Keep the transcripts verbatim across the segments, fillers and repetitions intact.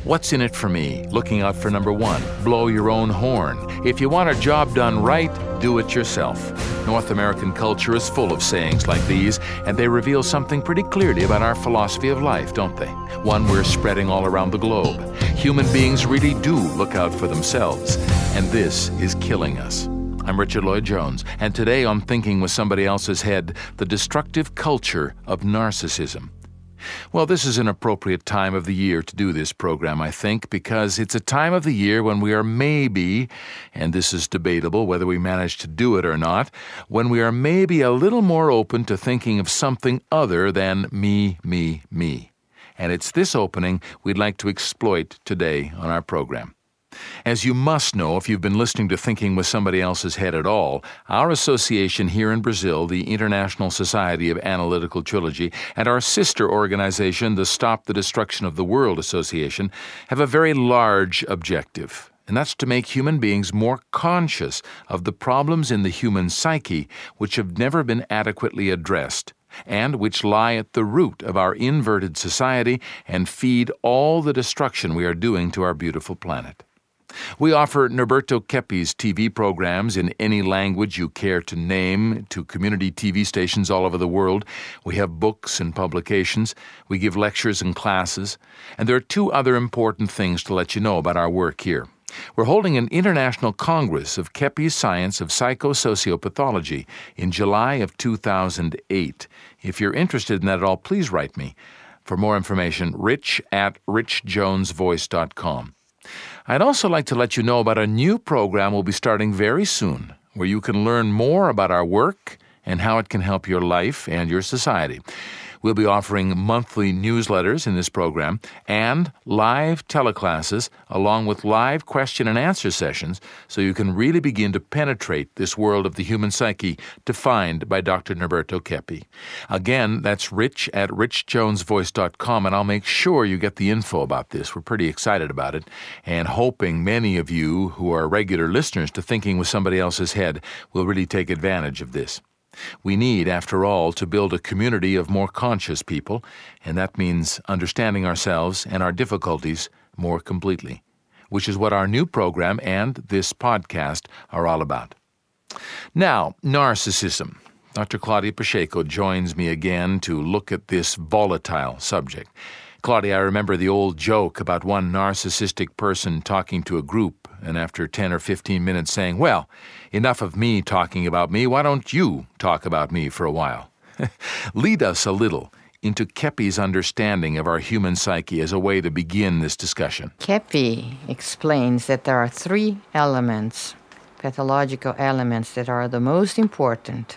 What's in it for me? Looking out for number one. Blow your own horn. If you want a job done right, do it yourself. North American culture is full of sayings like these, and they reveal something pretty clearly about our philosophy of life, don't they? One we're spreading all around the globe. Human beings really do look out for themselves, and this is killing us. I'm Richard Lloyd-Jones, and today on Thinking with Somebody Else's Head, the destructive culture of narcissism. Well, this is an appropriate time of the year to do this program, I think, because it's a time of the year when we are maybe, and this is debatable whether we manage to do it or not, when we are maybe a little more open to thinking of something other than me, me, me. And it's this opening we'd like to exploit today on our program. As you must know if you've been listening to Thinking with Somebody Else's Head at all, our association here in Brazil, the International Society of Analytical Trilogy, and our sister organization, the Stop the Destruction of the World Association, have a very large objective, and that's to make human beings more conscious of the problems in the human psyche which have never been adequately addressed, and which lie at the root of our inverted society and feed all the destruction we are doing to our beautiful planet. We offer Norberto Keppe's T V programs in any language you care to name to community T V stations all over the world. We have books and publications. We give lectures and classes. And there are two other important things to let you know about our work here. We're holding an international congress of Keppe's Science of Psychosociopathology in July of two thousand eight. If you're interested in that at all, please write me. For more information, rich at rich jones voice dot com. I'd also like to let you know about a new program we'll be starting very soon, where you can learn more about our work and how it can help your life and your society. We'll be offering monthly newsletters in this program and live teleclasses along with live question and answer sessions so you can really begin to penetrate this world of the human psyche defined by Doctor Norberto Keppe. Again, that's rich at rich jones voice dot com, and I'll make sure you get the info about this. We're pretty excited about it and hoping many of you who are regular listeners to Thinking with Somebody Else's Head will really take advantage of this. We need, after all, to build a community of more conscious people, and that means understanding ourselves and our difficulties more completely, which is what our new program and this podcast are all about. Now, narcissism. Doctor Claudia Pacheco joins me again to look at this volatile subject. Claudia, I remember the old joke about one narcissistic person talking to a group and after ten or fifteen minutes saying, well, enough of me talking about me, why don't you talk about me for a while? Lead us a little into Keppe's understanding of our human psyche as a way to begin this discussion. Keppe explains that there are three elements, pathological elements, that are the most important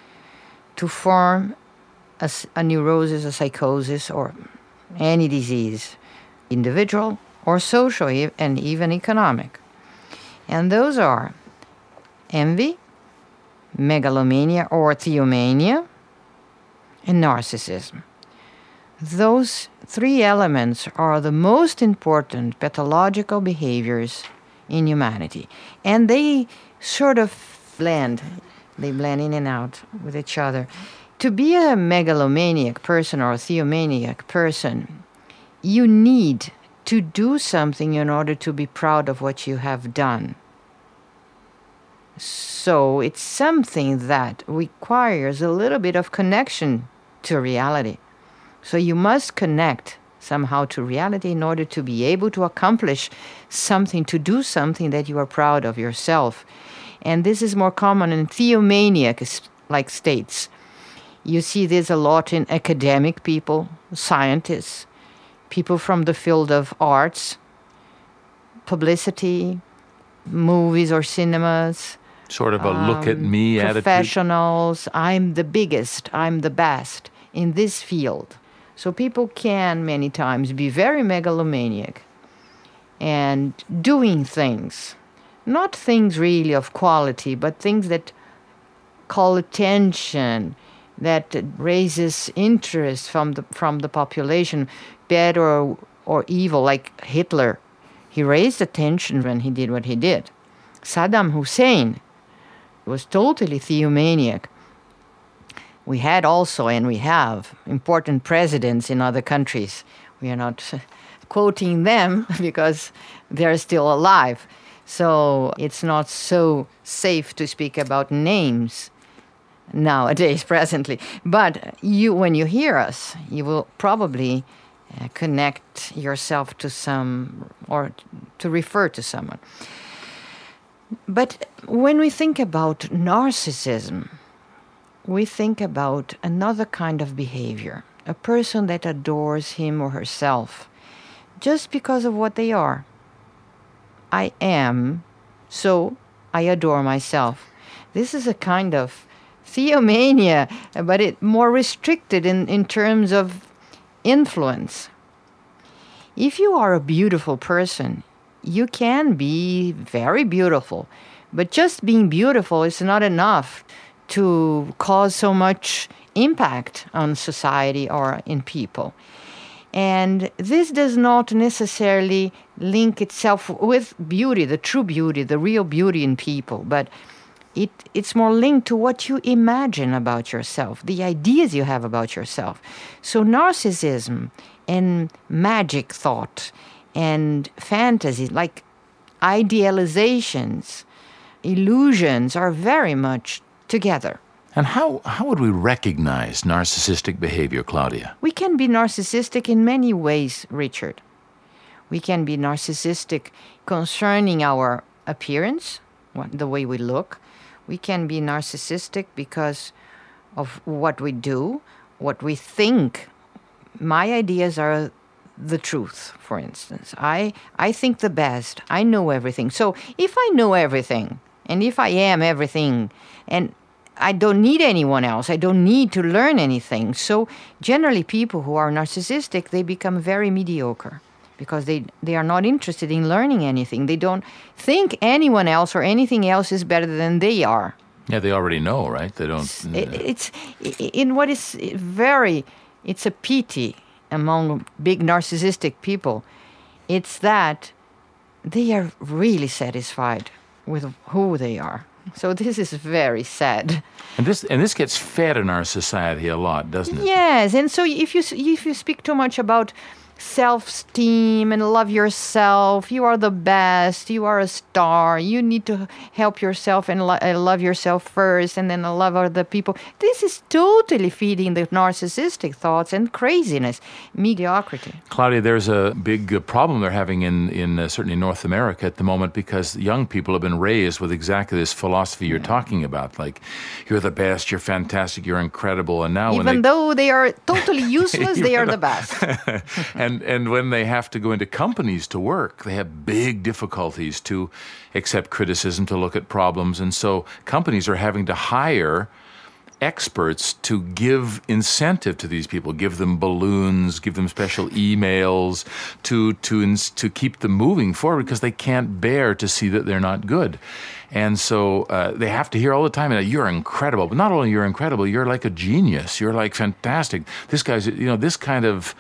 to form a, a neurosis, a psychosis, or any disease, individual or social and even economic. And those are envy, megalomania or theomania, and narcissism. Those three elements are the most important pathological behaviors in humanity. And they sort of blend. They blend in and out with each other. To be a megalomaniac person or a theomaniac person, you need to do something in order to be proud of what you have done. So it's something that requires a little bit of connection to reality. So you must connect somehow to reality in order to be able to accomplish something, to do something that you are proud of yourself. And this is more common in theomaniac-like states. You see this a lot in academic people, scientists, people from the field of arts, publicity, movies or cinemas. Sort of a um, look at me attitude. Professionals, I'm the biggest, I'm the best in this field. So people can many times be very megalomaniac and doing things, not things really of quality, but things that call attention, that raises interest from the from the population, bad or or evil, like Hitler. He raised attention when he did what he did. Saddam Hussein was totally theomaniac. We had also, and we have, important presidents in other countries. We are not quoting them because they're still alive. So it's not so safe to speak about names nowadays, presently. But you, when you hear us, you will probably uh, connect yourself to some, or to refer to someone. But when we think about narcissism, we think about another kind of behavior, a person that adores him or herself just because of what they are. I am, so I adore myself. This is a kind of theomania, but it more restricted in, in terms of influence. If you are a beautiful person, you can be very beautiful, but just being beautiful is not enough to cause so much impact on society or in people. And this does not necessarily link itself with beauty, the true beauty, the real beauty in people, but it, it's more linked to what you imagine about yourself, the ideas you have about yourself. So narcissism and magic thought and fantasy, like idealizations, illusions, are very much together. And how, how would we recognize narcissistic behavior, Claudia? We can be narcissistic in many ways, Richard. We can be narcissistic concerning our appearance, the way we look. We can be narcissistic because of what we do, what we think. My ideas are the truth, for instance. I, I think the best. I know everything. So if I know everything, and if I am everything, and I don't need anyone else, I don't need to learn anything. So generally people who are narcissistic, they become very mediocre because they, they are not interested in learning anything. They don't think anyone else or anything else is better than they are. Yeah, they already know, right? They don't... It's, it's in what is very, it's a pity among big narcissistic people. It's that they are really satisfied with who they are. So this is very sad. And this and this gets fed in our society a lot, doesn't it? Yes, and so if you if you speak too much about self-esteem and love yourself, you are the best, you are a star, you need to help yourself and lo- love yourself first and then love other people. This is totally feeding the narcissistic thoughts and craziness, mediocrity. Claudia, there's a big uh, problem they're having in, in uh, certainly North America at the moment because young people have been raised with exactly this philosophy you're talking about, like, you're the best, you're fantastic, you're incredible, and now Even when they... though they are totally useless, they are the best. And and when they have to go into companies to work, they have big difficulties to accept criticism, to look at problems. And so companies are having to hire experts to give incentive to these people, give them balloons, give them special emails to to to keep them moving forward because they can't bear to see that they're not good. And so uh, they have to hear all the time, you're incredible. But not only you're incredible, you're like a genius. You're like fantastic. This guy's, you know, this kind of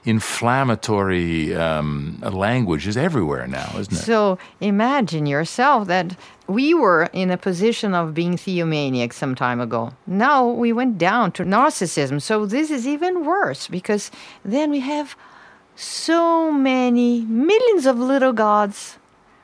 inflammatory um, language is everywhere now, isn't it? So imagine yourself that we were in a position of being theomaniac some time ago. Now we went down to narcissism. So this is even worse because then we have so many millions of little gods,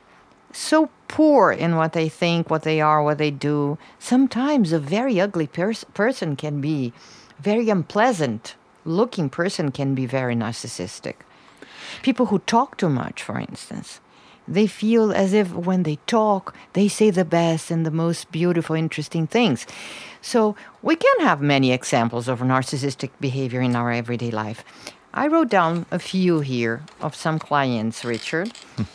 so poor in what they think, what they are, what they do. Sometimes a very ugly pers- person can be very unpleasant. Looking person can be very narcissistic. People who talk too much, for instance, they feel as if when they talk, they say the best and the most beautiful, interesting things. So we can have many examples of narcissistic behavior in our everyday life. I wrote down a few here of some clients, Richard.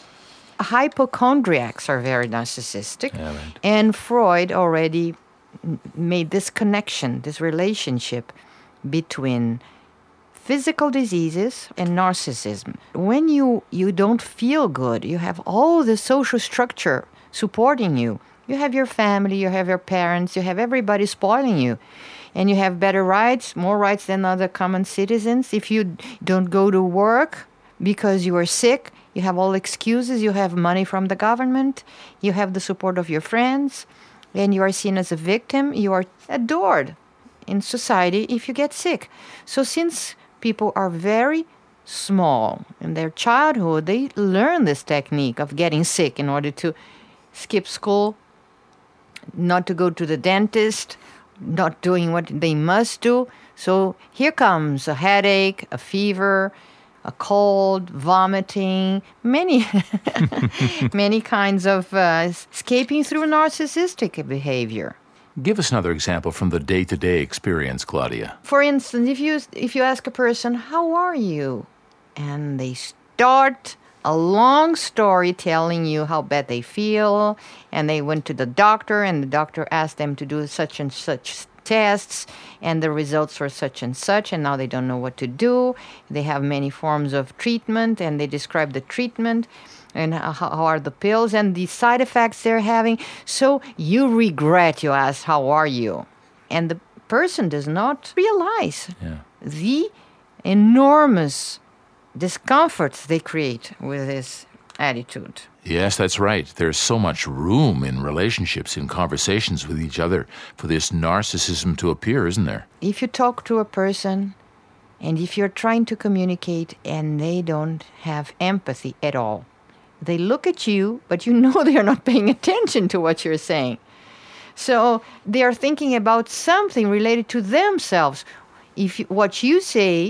Hypochondriacs are very narcissistic. Yeah, right. And Freud already made this connection, this relationship between physical diseases and narcissism. When you, you don't feel good, you have all the social structure supporting you. You have your family, you have your parents, you have everybody spoiling you. And you have better rights, more rights than other common citizens. If you don't go to work because you are sick, you have all excuses, you have money from the government, you have the support of your friends, and you are seen as a victim, you are adored in society if you get sick. So since people are very small. In their childhood, they learn this technique of getting sick in order to skip school, not to go to the dentist, not doing what they must do. So here comes a headache, a fever, a cold, vomiting, many, many kinds of uh, escaping through narcissistic behavior. Give us another example from the day-to-day experience, Claudia. For instance, if you if you ask a person, "How are you?" and they start a long story telling you how bad they feel, and they went to the doctor, and the doctor asked them to do such and such tests, and the results were such and such, and now they don't know what to do. They have many forms of treatment, and they describe the treatment and how are the pills and the side effects they're having. So you regret, you ask, "How are you?" And the person does not realize yeah. the enormous discomforts they create with this attitude. Yes, that's right. There's so much room in relationships, in conversations with each other, for this narcissism to appear, isn't there? If you talk to a person and if you're trying to communicate and they don't have empathy at all, they look at you, but you know they're not paying attention to what you're saying. So they're thinking about something related to themselves. If you, what you say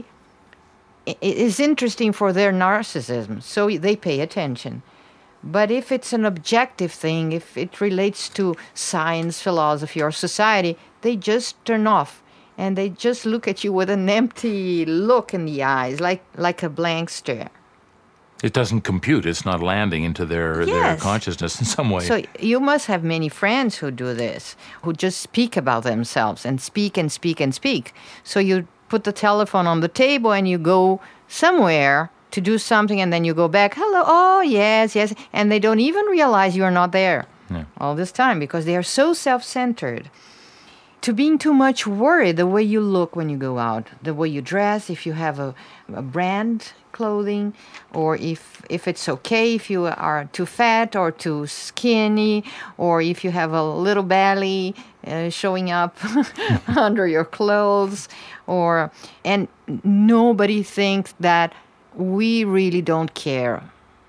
is interesting for their narcissism, so they pay attention. But if it's an objective thing, if it relates to science, philosophy, or society, they just turn off and they just look at you with an empty look in the eyes, like, like a blank stare. It doesn't compute. It's not landing into their, yes. their consciousness in some way. So you must have many friends who do this, who just speak about themselves and speak and speak and speak. So you put the telephone on the table and you go somewhere to do something, and then you go back, "Hello, oh, yes, yes," and they don't even realize you're not there yeah. all this time because they are so self-centered. To being too much worried the way you look when you go out, the way you dress, if you have a, a brand clothing, or if if it's okay if you are too fat or too skinny, or if you have a little belly uh, showing up under your clothes, or and nobody thinks that we really don't care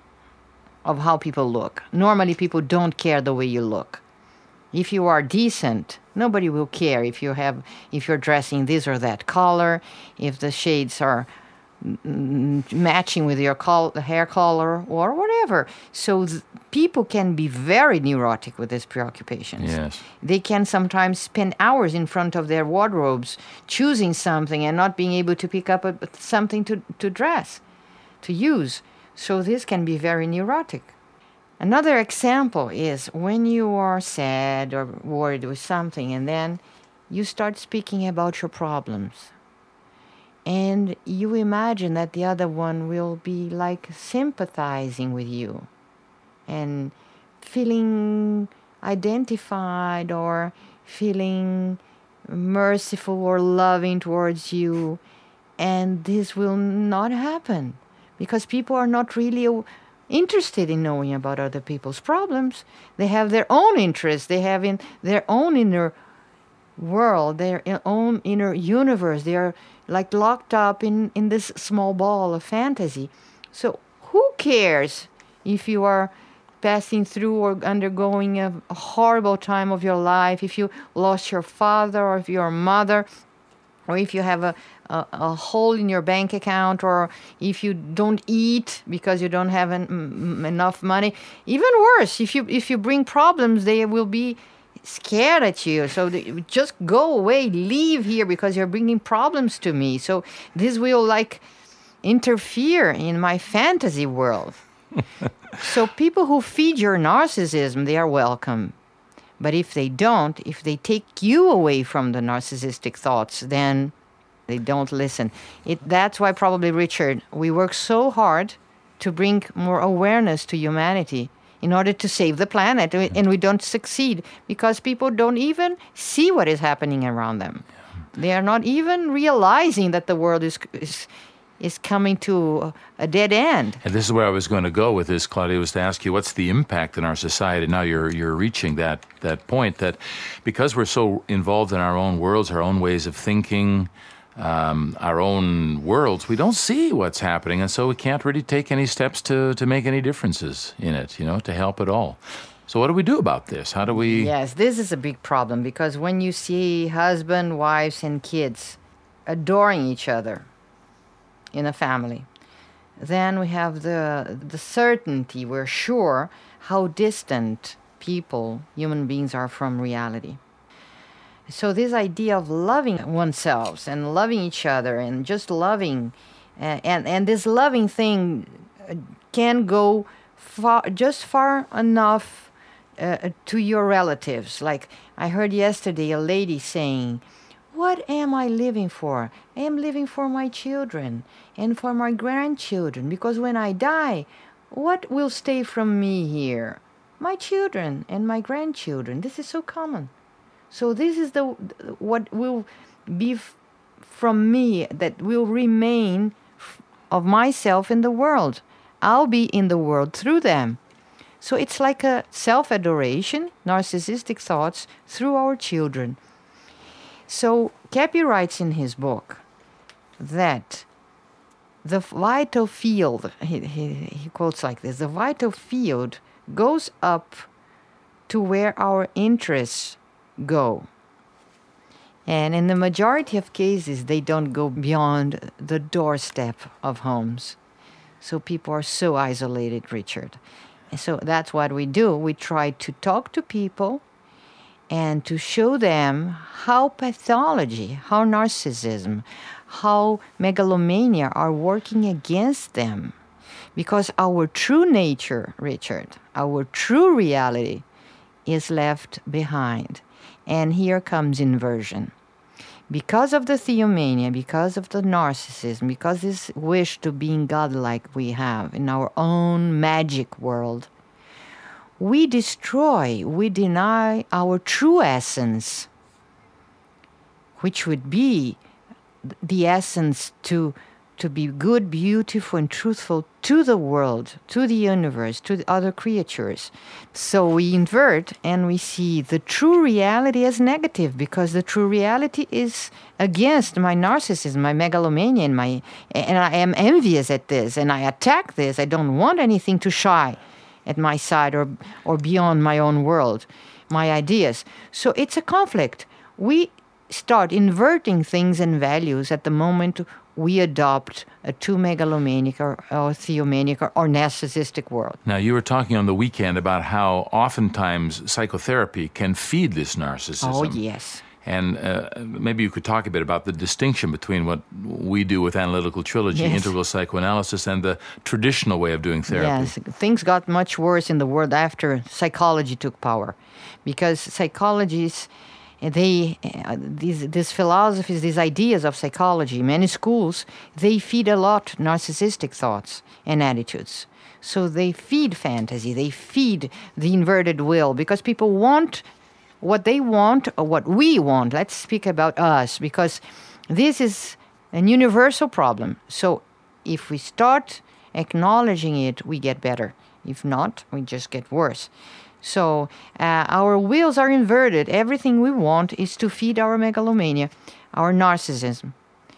of how people look. Normally, people don't care the way you look. If you are decent, nobody will care if you have if you're dressing this or that color, if the shades are mm, matching with your col- hair color or whatever. So th- people can be very neurotic with these preoccupations. Yes. They can sometimes spend hours in front of their wardrobes choosing something and not being able to pick up a, something to, to dress, to use. So this can be very neurotic. Another example is when you are sad or worried with something, and then you start speaking about your problems. And you imagine that the other one will be like sympathizing with you and feeling identified or feeling merciful or loving towards you. And this will not happen because people are not really interested in knowing about other people's problems. They have their own interests. They have in their own inner world, their own inner universe. They are like locked up in, in this small ball of fantasy. So who cares if you are passing through or undergoing a, a horrible time of your life, if you lost your father or if your mother, or if you have a, a, a hole in your bank account, or if you don't eat because you don't have an, m- enough money. Even worse, if you if you bring problems, they will be scared at you. So they, just go away, leave here because you're bringing problems to me. So this will like interfere in my fantasy world. So people who feed your narcissism, they are welcome. But if they don't, if they take you away from the narcissistic thoughts, then they don't listen. It, that's why probably, Richard, we work so hard to bring more awareness to humanity in order to save the planet. And we don't succeed because people don't even see what is happening around them. They are not even realizing that the world is... is is coming to a dead end. And this is where I was going to go with this, Claudia, was to ask you, what's the impact in our society? Now you're you're reaching that that point that because we're so involved in our own worlds, our own ways of thinking, um, our own worlds, we don't see what's happening, and so we can't really take any steps to, to make any differences in it, you know, to help at all. So what do we do about this? How do we... Yes, this is a big problem, because when you see husband, wives, and kids adoring each other in a family, then we have the the certainty, we're sure how distant people, human beings, are from reality. So this idea of loving oneself and loving each other and just loving, and, and, and this loving thing can go far, just far enough uh, to your relatives. Like I heard yesterday a lady saying, what am I living for? I am living for my children and for my grandchildren, because when I die, what will stay from me here? My children and my grandchildren. This is so common. So this is the what will be f- from me, that will remain f- of myself in the world. I'll be in the world through them. So it's like a self-adoration, narcissistic thoughts through our children. So Keppe writes in his book that the vital field, he, he, he quotes like this, the vital field goes up to where our interests go. And in the majority of cases, they don't go beyond the doorstep of homes. So people are so isolated, Richard. And so that's what we do. We try to talk to people and to show them how pathology, how narcissism, how megalomania are working against them. Because our true nature, Richard, our true reality is left behind. And here comes inversion. Because of the theomania, because of the narcissism, because this wish to being godlike we have in our own magic world, we destroy, we deny our true essence, which would be the essence to to be good, beautiful, and truthful to the world, to the universe, to the other creatures. So we invert and we see the true reality as negative, because the true reality is against my narcissism, my megalomania, and, my, and I am envious at this, and I attack this. I don't want anything to shy at my side or, or beyond my own world, my ideas. So it's a conflict. We start inverting things and values at the moment we adopt a too megalomaniac or, or theomaniac or, or narcissistic world. Now, you were talking on the weekend about how oftentimes psychotherapy can feed this narcissism. Oh, yes. And uh, maybe you could talk a bit about the distinction between what we do with analytical trilogy, yes. integral psychoanalysis, and the traditional way of doing therapy. Yes, things got much worse in the world after psychology took power, because psychologists, they uh, these these philosophies, these ideas of psychology, many schools, they feed a lot narcissistic thoughts and attitudes. So they feed fantasy, they feed the inverted will, because people want what they want or what we want. Let's speak about us, because this is a universal problem. So if we start acknowledging it, we get better. If not, we just get worse. So uh, our wills are inverted. Everything we want is to feed our megalomania, our narcissism.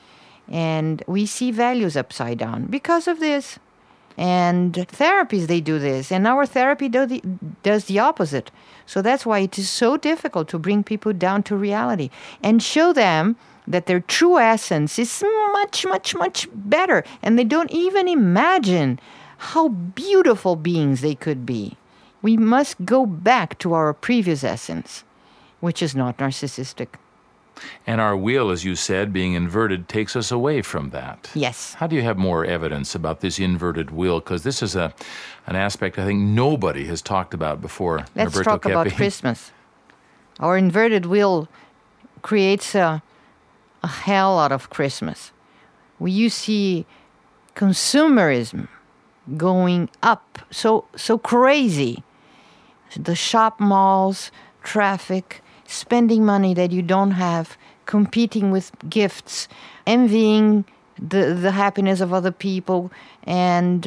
And we see values upside down because of this. And therapies, they do this. And our therapy do the, does the opposite. So that's why it is so difficult to bring people down to reality and show them that their true essence is much, much, much better. And they don't even imagine how beautiful beings they could be. We must go back to our previous essence, which is not narcissistic. And our will, as you said, being inverted, takes us away from that. Yes. How do you have more evidence about this inverted will? Because this is a an aspect I think nobody has talked about before. Let's Norberto talk Keppe. about Christmas. Our inverted will creates a, a hell out of Christmas. We you see consumerism going up so so crazy. The shop malls, traffic, spending money that you don't have, competing with gifts, envying the, the happiness of other people, and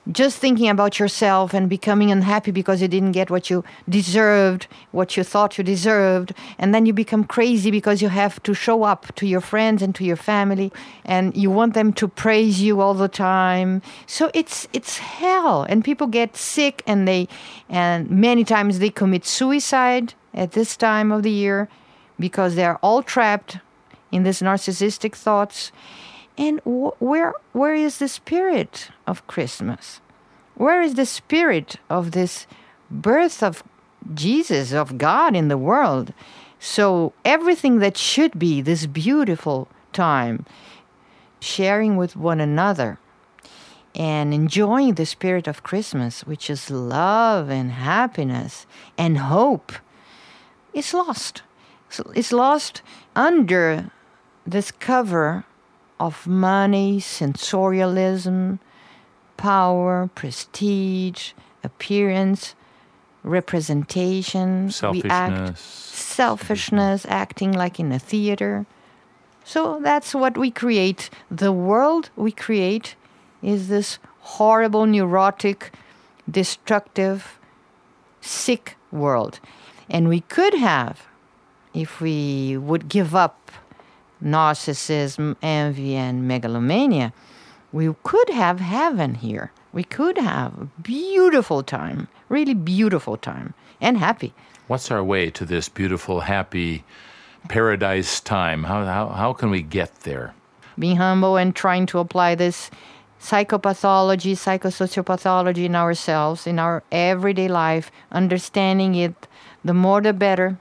just thinking about yourself and becoming unhappy because you didn't get what you deserved, what you thought you deserved. And then you become crazy because you have to show up to your friends and to your family, and you want them to praise you all the time. So it's it's hell. And people get sick, and they and many times they commit suicide at this time of the year because they're all trapped in these narcissistic thoughts. And wh- where where is the spirit of Christmas? Where is the spirit of this birth of Jesus, of God in the world? So everything that should be this beautiful time, sharing with one another and enjoying the spirit of Christmas, which is love and happiness and hope, is lost. So it's lost under this cover of money, sensorialism, power, prestige, appearance, representation. Selfishness. We act, selfishness, acting like in a theater. So that's what we create. The world we create is this horrible, neurotic, destructive, sick world. And we could have, if we would give up narcissism, envy, and megalomania, we could have heaven here. We could have a beautiful time, really beautiful time, and happy. What's our way to this beautiful, happy paradise time? How, how, how can we get there? Being humble and trying to apply this psychopathology, psychosociopathology in ourselves, in our everyday life, understanding it, the more the better,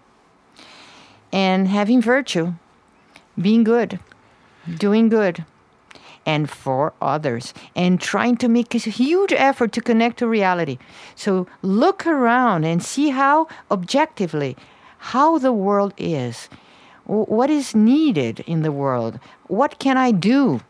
and having virtue. Being good, doing good, and for others, and trying to make a huge effort to connect to reality. So look around and see how objectively, how the world is, what is needed in the world, what can I do,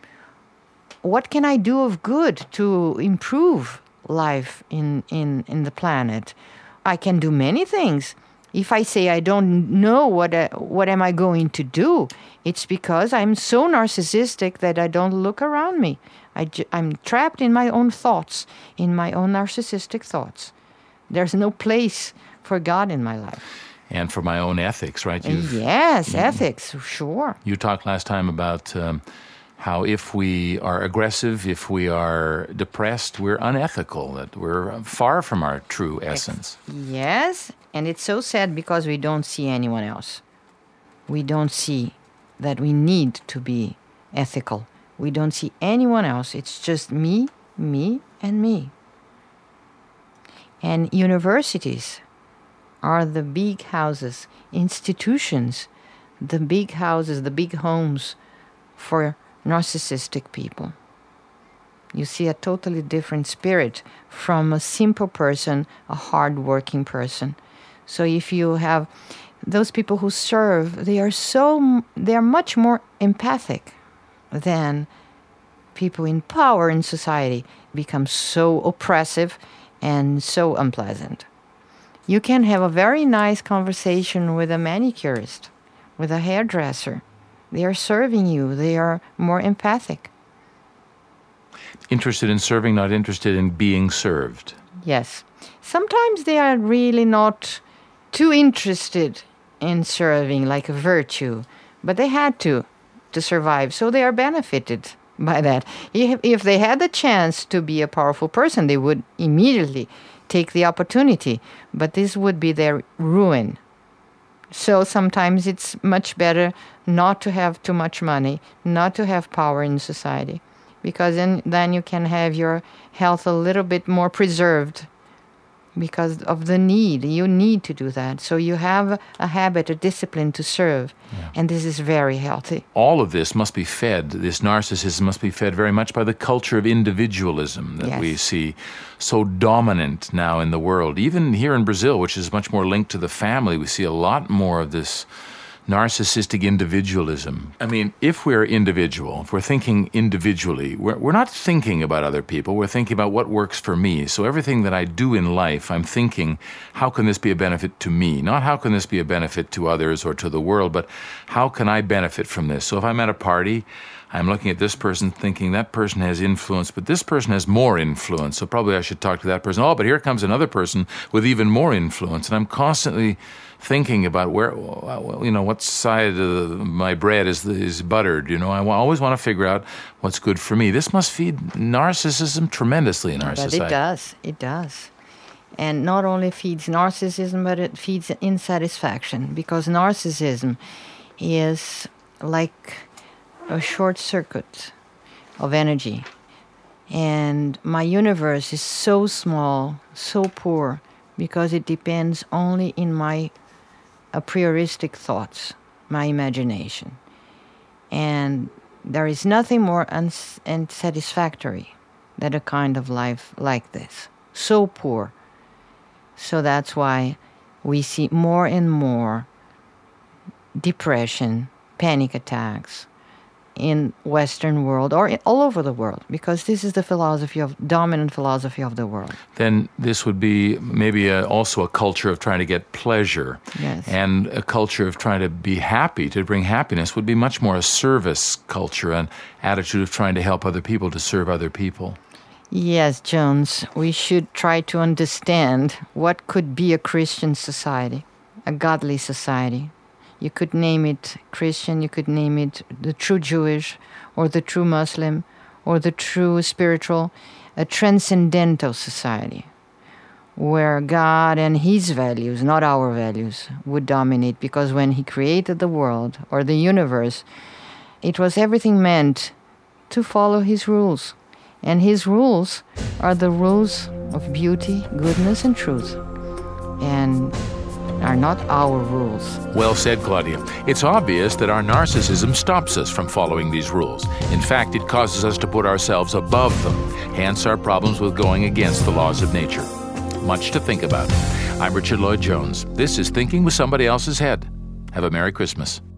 what can I do of good to improve life in, in, in the planet. I can do many things. If I say I don't know what uh, what am I going to do, it's because I'm so narcissistic that I don't look around me. I j- I'm trapped in my own thoughts, in my own narcissistic thoughts. There's no place for God in my life. And for my own ethics, right? You've, yes, you, ethics, sure. You talked last time about um, how if we are aggressive, if we are depressed, we're unethical, that we're far from our true essence. Yes. And it's so sad because we don't see anyone else. We don't see that we need to be ethical. We don't see anyone else. It's just me, me, and me. And universities are the big houses, institutions, the big houses, the big homes for narcissistic people. You see a totally different spirit from a simple person, a hard-working person. So if you have those people who serve, they are so they are much more empathic than people in power in society. Become so oppressive and so unpleasant. You can have a very nice conversation with a manicurist, with a hairdresser. They are serving you. They are more empathic. Interested in serving, not interested in being served. Yes. Sometimes they are really not too interested in serving, like a virtue, but they had to to survive, so they are benefited by that. If, if they had the chance to be a powerful person, they would immediately take the opportunity, but this would be their ruin. So sometimes it's much better not to have too much money, not to have power in society, because then, then you can have your health a little bit more preserved. Because of the need. You need to do that. So you have a habit, a discipline to serve. Yeah. And this is very healthy. All of this must be fed, this narcissism must be fed very much by the culture of individualism that yes. we see so dominant now in the world. Even here in Brazil, which is much more linked to the family, we see a lot more of this narcissistic individualism. I mean, if we're individual, if we're thinking individually, we're, we're not thinking about other people, we're thinking about what works for me. So everything that I do in life, I'm thinking, how can this be a benefit to me? Not how can this be a benefit to others or to the world, but how can I benefit from this? So if I'm at a party, I'm looking at this person thinking that person has influence, but this person has more influence, so probably I should talk to that person. Oh, but here comes another person with even more influence, and I'm constantly thinking about where, you know, what side of my bread is is buttered. You know, I always want to figure out what's good for me. This must feed narcissism tremendously in our but society. It does. It does. And not only feeds narcissism, but it feeds insatisfaction, because narcissism is like a short circuit of energy. And my universe is so small, so poor, because it depends only in my a prioristic thoughts, my imagination. And there is nothing more uns- unsatisfactory than a kind of life like this. So poor. So that's why we see more and more depression, panic attacks in Western world or in, all over the world, because this is the philosophy of dominant philosophy of the world. Then this would be maybe a, also a culture of trying to get pleasure. Yes. And a culture of trying to be happy, to bring happiness, would be much more a service culture, an attitude of trying to help other people, to serve other people. Yes, Jones, we should try to understand what could be a Christian society, a godly society. You could name it Christian, you could name it the true Jewish, or the true Muslim, or the true spiritual, a transcendental society, where God and His values, not our values, would dominate. Because when He created the world, or the universe, it was everything meant to follow His rules. And His rules are the rules of beauty, goodness, and truth. And are not our rules. Well said, Claudia. It's obvious that our narcissism stops us from following these rules. In fact, it causes us to put ourselves above them, hence our problems with going against the laws of nature. Much to think about. I'm Richard Lloyd Jones. This is Thinking with Somebody Else's Head. Have a Merry Christmas.